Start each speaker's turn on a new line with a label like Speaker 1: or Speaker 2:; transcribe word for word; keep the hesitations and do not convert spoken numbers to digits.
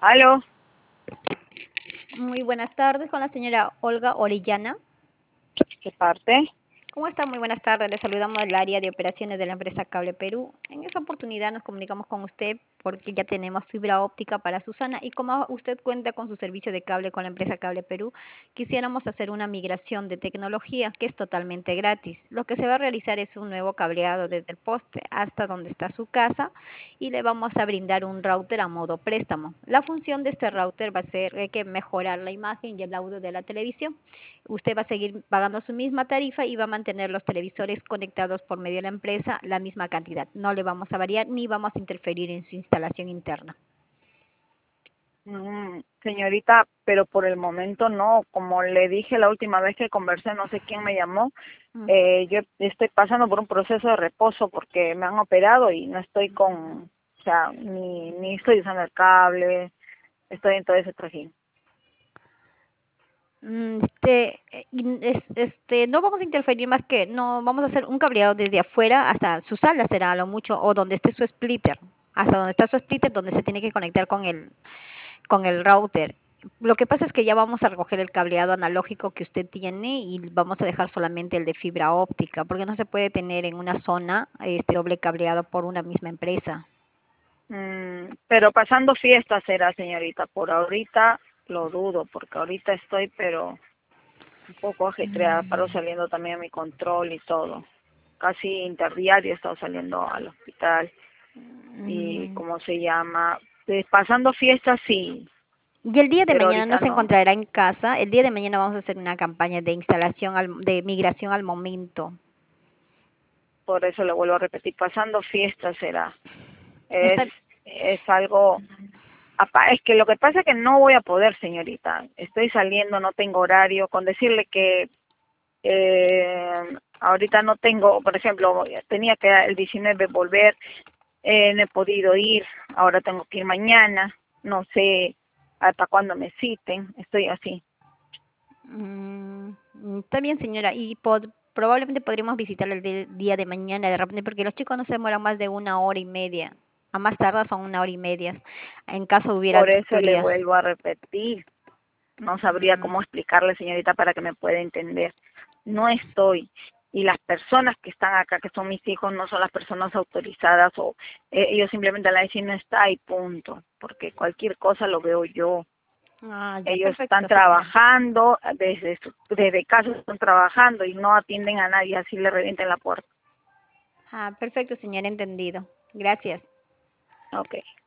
Speaker 1: Aló,
Speaker 2: Muy buenas tardes con la señora Olga Orellana.
Speaker 1: ¿qué parte?
Speaker 2: ¿Cómo está? Muy buenas tardes. Le saludamos del área de operaciones de la empresa Cable Perú. En esta oportunidad nos comunicamos con usted porque ya tenemos fibra óptica para Susana y como usted cuenta con su servicio de cable con la empresa Cable Perú, quisiéramos hacer una migración de tecnología que es totalmente gratis. Lo que se va a realizar es un nuevo cableado desde el poste hasta donde está su casa y le vamos a brindar un router a modo préstamo. La función de este router va a ser eh, que mejorar la imagen y el audio de la televisión. Usted va a seguir pagando su misma tarifa y va a mantener los televisores conectados por medio de la empresa la misma cantidad. No le vamos a variar ni vamos a interferir en su instalación interna.
Speaker 1: Mm, señorita, pero por el momento no. Como le dije la última vez que conversé, no sé quién me llamó.
Speaker 2: Mm.
Speaker 1: Eh, yo estoy pasando por un proceso de reposo porque me han operado y no estoy con, o sea, ni, ni estoy usando el cable, estoy en todo ese trajín.
Speaker 2: Mm, Este, eh, y es- este, no vamos a interferir más que, no vamos a hacer un cableado desde afuera hasta su sala, será a lo mucho, o donde esté su splitter, hasta donde está su splitter, donde se tiene que conectar con el, con el router. Lo que pasa es que ya vamos a recoger el cableado analógico que usted tiene y vamos a dejar solamente el de fibra óptica, porque no se puede tener en una zona este doble cableado por una misma empresa.
Speaker 1: Mm, pero pasando fiestas será, señorita. Por ahorita lo dudo, porque ahorita estoy, pero un poco ajetreada, paro saliendo también a mi control y todo. Casi interdiario he estado saliendo al hospital y
Speaker 2: Mm,
Speaker 1: cómo se llama, pues, pasando fiestas sí,
Speaker 2: Y el día de
Speaker 1: pero
Speaker 2: mañana no
Speaker 1: ahorita
Speaker 2: se
Speaker 1: no.
Speaker 2: encontrará en casa. El día de mañana vamos a hacer una campaña de instalación, al- de migración al momento.
Speaker 1: Por eso le vuelvo a repetir, pasando fiestas será. Es,
Speaker 2: Está,
Speaker 1: es algo, apa- es que lo que pasa es que no voy a poder, señorita. Estoy saliendo, no tengo horario. Con decirle que eh, ahorita no tengo, por ejemplo, tenía que el diecinueve volver, eh, no he podido ir, ahora tengo que ir mañana, no sé hasta cuándo me citen, estoy así.
Speaker 2: mm, está bien, señora. Y pod- probablemente podríamos visitarla el de- día de mañana de repente, porque los chicos no se demoran más de una hora y media. A más tardar son una hora y media, en caso hubiera
Speaker 1: Por eso le
Speaker 2: tertulias.
Speaker 1: vuelvo a repetir, no sabría
Speaker 2: Mm,
Speaker 1: cómo explicarle, señorita, para que me pueda entender. No estoy. Y las personas que están acá, que son mis hijos, no son las personas autorizadas o eh, ellos simplemente la dicen no está y punto, porque cualquier cosa lo veo yo.
Speaker 2: Ah, ya,
Speaker 1: Ellos están
Speaker 2: perfecto, señora.
Speaker 1: trabajando, desde su, desde casa están trabajando y no atienden a nadie, así le revienten la puerta.
Speaker 2: Ah, perfecto, señora, entendido. Gracias.
Speaker 1: Ok.